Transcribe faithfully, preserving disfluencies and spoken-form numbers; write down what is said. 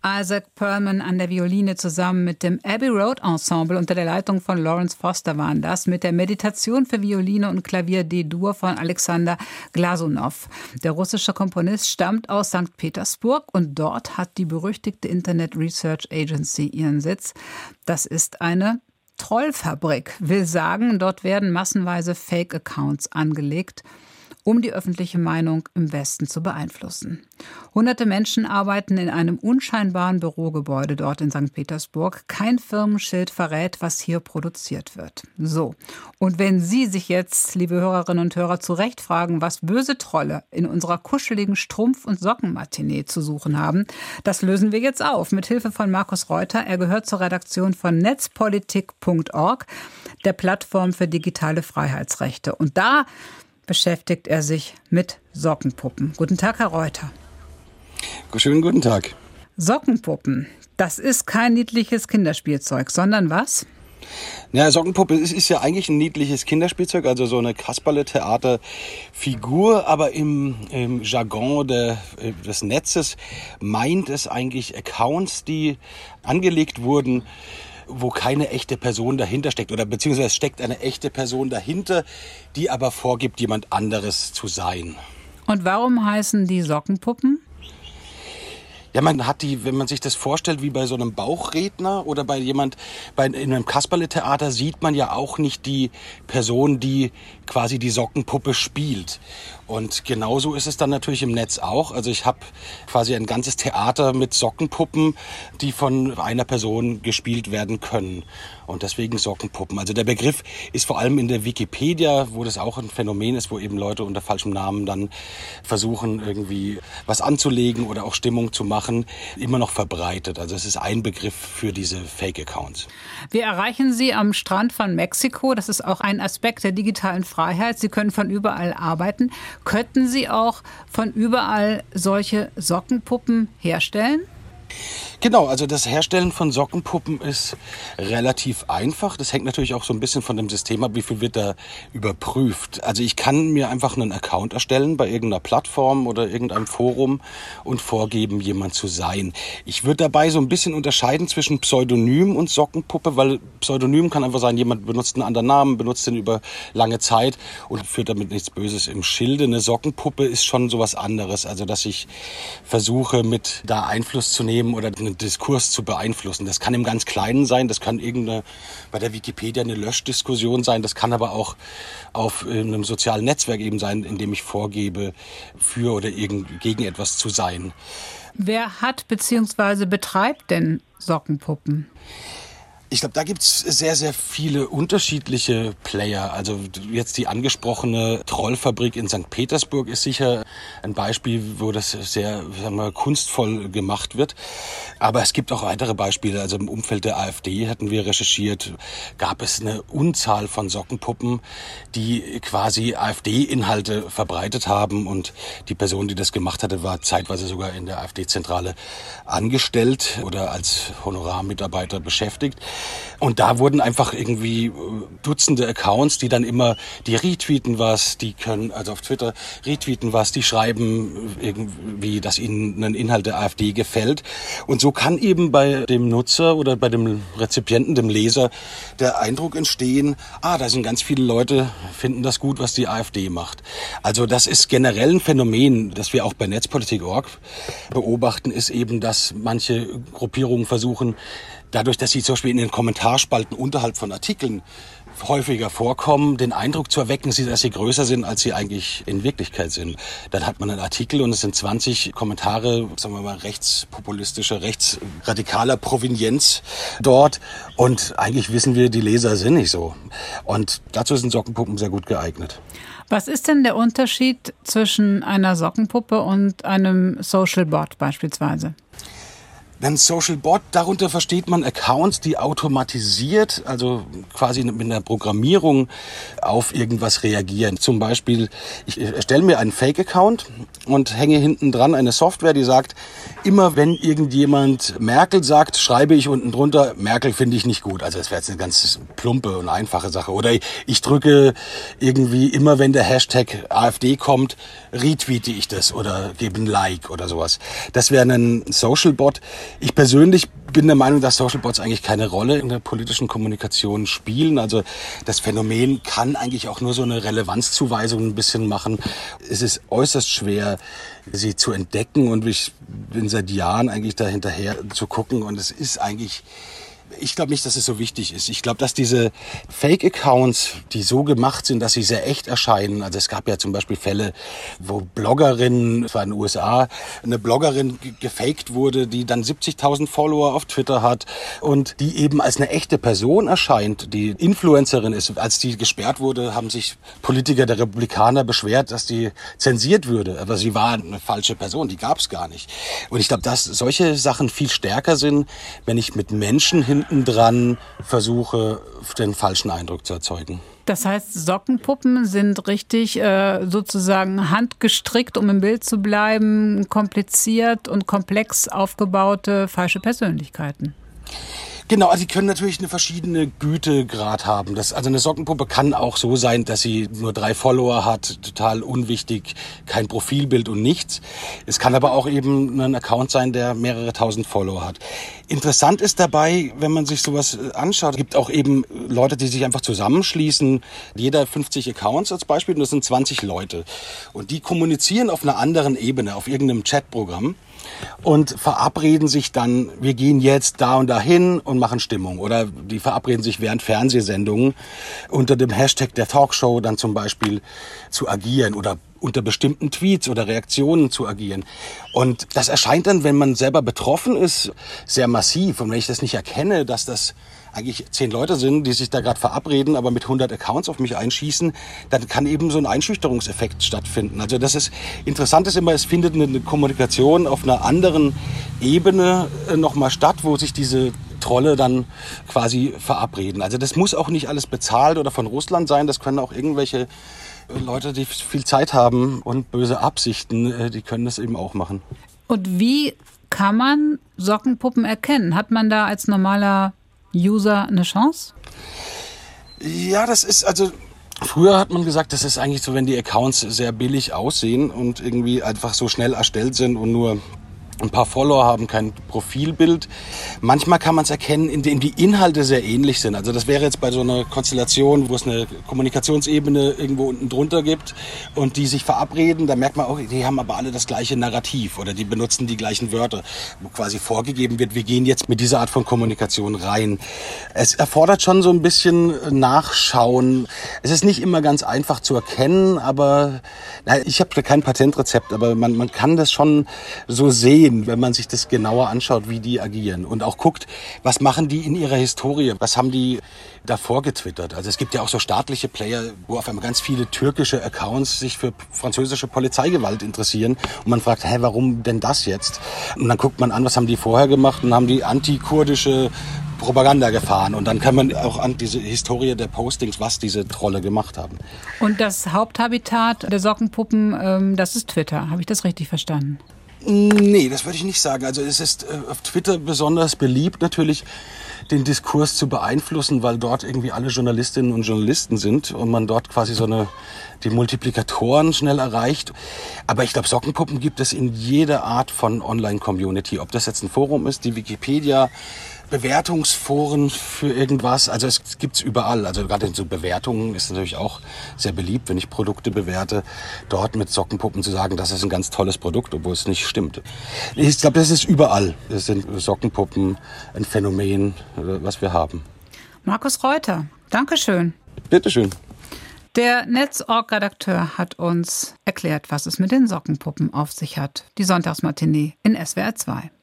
Isaac Perlman an der Violine zusammen mit dem Abbey Road Ensemble unter der Leitung von Lawrence Foster waren das, mit der Meditation für Violine und Klavier D-Dur von Alexander Glasunow. Der russische Komponist stammt aus Sankt Petersburg und dort hat die berüchtigte Internet Research Agency ihren Sitz. Das ist eine Trollfabrik, will sagen, dort werden massenweise Fake-Accounts angelegt, um die öffentliche Meinung im Westen zu beeinflussen. Hunderte Menschen arbeiten in einem unscheinbaren Bürogebäude dort in Sankt Petersburg. Kein Firmenschild verrät, was hier produziert wird. So, und wenn Sie sich jetzt, liebe Hörerinnen und Hörer, zu Recht fragen, was böse Trolle in unserer kuscheligen Strumpf- und Sockenmatinee zu suchen haben, das lösen wir jetzt auf, mit Hilfe von Markus Reuter. Er gehört zur Redaktion von netzpolitik punkt org, der Plattform für digitale Freiheitsrechte. Und da beschäftigt er sich mit Sockenpuppen. Guten Tag, Herr Reuter. Schönen guten Tag. Sockenpuppen, das ist kein niedliches Kinderspielzeug, sondern was? Ja, Sockenpuppe ist, ist ja eigentlich ein niedliches Kinderspielzeug, also so eine Kasperle-Theater-Figur, aber im, im Jargon de, des Netzes meint es eigentlich Accounts, die angelegt wurden, wo keine echte Person dahinter steckt oder beziehungsweise es steckt eine echte Person dahinter, die aber vorgibt, jemand anderes zu sein. Und warum heißen die Sockenpuppen? Ja, man hat die, wenn man sich das vorstellt, wie bei so einem Bauchredner oder bei jemand, bei, in einem Kasperle-Theater sieht man ja auch nicht die Person, die quasi die Sockenpuppe spielt. Und genauso ist es dann natürlich im Netz auch. Also ich habe quasi ein ganzes Theater mit Sockenpuppen, die von einer Person gespielt werden können. Und deswegen Sockenpuppen. Also der Begriff ist vor allem in der Wikipedia, wo das auch ein Phänomen ist, wo eben Leute unter falschem Namen dann versuchen, irgendwie was anzulegen oder auch Stimmung zu machen, immer noch verbreitet. Also es ist ein Begriff für diese Fake-Accounts. Wir erreichen Sie am Strand von Mexiko. Das ist auch ein Aspekt der digitalen Freiheit. Sie können von überall arbeiten. Könnten Sie auch von überall solche Sockenpuppen herstellen? Genau, also das Herstellen von Sockenpuppen ist relativ einfach. Das hängt natürlich auch so ein bisschen von dem System ab, wie viel wird da überprüft. Also ich kann mir einfach einen Account erstellen bei irgendeiner Plattform oder irgendeinem Forum und vorgeben, jemand zu sein. Ich würde dabei so ein bisschen unterscheiden zwischen Pseudonym und Sockenpuppe, weil Pseudonym kann einfach sein, jemand benutzt einen anderen Namen, benutzt den über lange Zeit und führt damit nichts Böses im Schilde. Eine Sockenpuppe ist schon sowas anderes, also dass ich versuche, mit da Einfluss zu nehmen oder einen Diskurs zu beeinflussen. Das kann im ganz Kleinen sein, das kann irgendeine, bei der Wikipedia eine Löschdiskussion sein, das kann aber auch auf einem sozialen Netzwerk eben sein, in dem ich vorgebe, für oder irgend, gegen etwas zu sein. Wer hat bzw. betreibt denn Sockenpuppen? Ich glaube, da gibt's sehr, sehr viele unterschiedliche Player. Also jetzt die angesprochene Trollfabrik in Sankt Petersburg ist sicher ein Beispiel, wo das sehr, sagen wir, kunstvoll gemacht wird. Aber es gibt auch weitere Beispiele. Also im Umfeld der AfD hatten wir recherchiert, gab es eine Unzahl von Sockenpuppen, die quasi AfD-Inhalte verbreitet haben. Und die Person, die das gemacht hatte, war zeitweise sogar in der AfD-Zentrale angestellt oder als Honorarmitarbeiter beschäftigt. Und da wurden einfach irgendwie Dutzende Accounts, die dann immer, die retweeten was, die können, also auf Twitter retweeten was, die schreiben irgendwie, dass ihnen ein Inhalt der AfD gefällt. Und so kann eben bei dem Nutzer oder bei dem Rezipienten, dem Leser, der Eindruck entstehen, ah, da sind ganz viele Leute, finden das gut, was die AfD macht. Also das ist generell ein Phänomen, das wir auch bei netzpolitik punkt org beobachten, ist eben, dass manche Gruppierungen versuchen, dadurch, dass sie zum Beispiel in den Kommentarspalten unterhalb von Artikeln häufiger vorkommen, den Eindruck zu erwecken, dass sie größer sind, als sie eigentlich in Wirklichkeit sind. Dann hat man einen Artikel und es sind zwanzig Kommentare, sagen wir mal, rechtspopulistischer, rechtsradikaler Provenienz dort. Und eigentlich wissen wir, die Leser sind nicht so. Und dazu sind Sockenpuppen sehr gut geeignet. Was ist denn der Unterschied zwischen einer Sockenpuppe und einem Social Bot beispielsweise? Ein Social Bot, darunter versteht man Accounts, die automatisiert, also quasi mit einer Programmierung auf irgendwas reagieren. Zum Beispiel, ich erstelle mir einen Fake-Account und hänge hinten dran eine Software, die sagt, immer wenn irgendjemand Merkel sagt, schreibe ich unten drunter, Merkel finde ich nicht gut. Also das wäre jetzt eine ganz plumpe und einfache Sache. Oder ich drücke irgendwie, immer wenn der Hashtag AfD kommt, retweete ich das oder gebe ein Like oder sowas. Das wäre ein Social Bot. Ich persönlich bin der Meinung, dass Social Bots eigentlich keine Rolle in der politischen Kommunikation spielen. Also das Phänomen kann eigentlich auch nur so eine Relevanzzuweisung ein bisschen machen. Es ist äußerst schwer, sie zu entdecken, und ich bin seit Jahren eigentlich da hinterher zu gucken, und es ist eigentlich... Ich glaube nicht, dass es so wichtig ist. Ich glaube, dass diese Fake-Accounts, die so gemacht sind, dass sie sehr echt erscheinen. Also es gab ja zum Beispiel Fälle, wo Bloggerinnen, das war in den U S A, eine Bloggerin gefaked wurde, die dann siebzigtausend Follower auf Twitter hat und die eben als eine echte Person erscheint, die Influencerin ist. Als die gesperrt wurde, haben sich Politiker der Republikaner beschwert, dass die zensiert würde. Aber sie war eine falsche Person, die gab es gar nicht. Und ich glaube, dass solche Sachen viel stärker sind, wenn ich mit Menschen hinten dran versuche, den falschen Eindruck zu erzeugen. Das heißt, Sockenpuppen sind richtig äh, sozusagen handgestrickt, um im Bild zu bleiben, kompliziert und komplex aufgebaute falsche Persönlichkeiten. Genau, also die können natürlich eine verschiedene Gütegrad haben. Das, also eine Sockenpuppe kann auch so sein, dass sie nur drei Follower hat, total unwichtig, kein Profilbild und nichts. Es kann aber auch eben ein Account sein, der mehrere tausend Follower hat. Interessant ist dabei, wenn man sich sowas anschaut, es gibt auch eben Leute, die sich einfach zusammenschließen. Jeder fünfzig Accounts als Beispiel, und das sind zwanzig Leute. Und die kommunizieren auf einer anderen Ebene, auf irgendeinem Chatprogramm. Und verabreden sich dann, wir gehen jetzt da und dahin und machen Stimmung. Oder die verabreden sich während Fernsehsendungen unter dem Hashtag der Talkshow dann zum Beispiel zu agieren oder unter bestimmten Tweets oder Reaktionen zu agieren. Und das erscheint dann, wenn man selber betroffen ist, sehr massiv. Und wenn ich das nicht erkenne, dass das eigentlich zehn Leute sind, die sich da gerade verabreden, aber mit hundert Accounts auf mich einschießen, dann kann eben so ein Einschüchterungseffekt stattfinden. Also das ist interessant ist immer, es findet eine Kommunikation auf einer anderen Ebene nochmal statt, wo sich diese Trolle dann quasi verabreden. Also das muss auch nicht alles bezahlt oder von Russland sein, das können auch irgendwelche Leute, die viel Zeit haben und böse Absichten, die können das eben auch machen. Und wie kann man Sockenpuppen erkennen? Hat man da als normaler User eine Chance? Ja, das ist also... Früher hat man gesagt, das ist eigentlich so, wenn die Accounts sehr billig aussehen und irgendwie einfach so schnell erstellt sind und nur ein paar Follower haben, kein Profilbild. Manchmal kann man es erkennen, indem die Inhalte sehr ähnlich sind. Also das wäre jetzt bei so einer Konstellation, wo es eine Kommunikationsebene irgendwo unten drunter gibt und die sich verabreden, da merkt man auch, die haben aber alle das gleiche Narrativ oder die benutzen die gleichen Wörter, wo quasi vorgegeben wird, wir gehen jetzt mit dieser Art von Kommunikation rein. Es erfordert schon so ein bisschen Nachschauen. Es ist nicht immer ganz einfach zu erkennen, aber na, ich habe kein Patentrezept, aber man, man kann das schon so sehen, wenn man sich das genauer anschaut, wie die agieren und auch guckt, was machen die in ihrer Historie, was haben die davor getwittert. Also es gibt ja auch so staatliche Player, wo auf einmal ganz viele türkische Accounts sich für französische Polizeigewalt interessieren und man fragt, hä, warum denn das jetzt? Und dann guckt man an, was haben die vorher gemacht und haben die antikurdische Propaganda gefahren. Und dann kann man auch an diese Historie der Postings, was diese Trolle gemacht haben. Und das Haupthabitat der Sockenpuppen, ähm, das ist Twitter. Habe ich das richtig verstanden? Nee, das würde ich nicht sagen. Also es ist auf Twitter besonders beliebt, natürlich den Diskurs zu beeinflussen, weil dort irgendwie alle Journalistinnen und Journalisten sind und man dort quasi so eine die Multiplikatoren schnell erreicht. Aber ich glaube, Sockenpuppen gibt es in jeder Art von Online-Community. Ob das jetzt ein Forum ist, die Wikipedia, Bewertungsforen für irgendwas, also es gibt's überall. Also gerade in so Bewertungen ist natürlich auch sehr beliebt, wenn ich Produkte bewerte, dort mit Sockenpuppen zu sagen, das ist ein ganz tolles Produkt, obwohl es nicht stimmt. Ich glaube, das ist überall. Das sind Sockenpuppen ein Phänomen, was wir haben. Markus Reuter, Dankeschön. Bitteschön. Der Netzorg-Redakteur hat uns erklärt, was es mit den Sockenpuppen auf sich hat. Die Sonntagsmatinee in S W R zwei.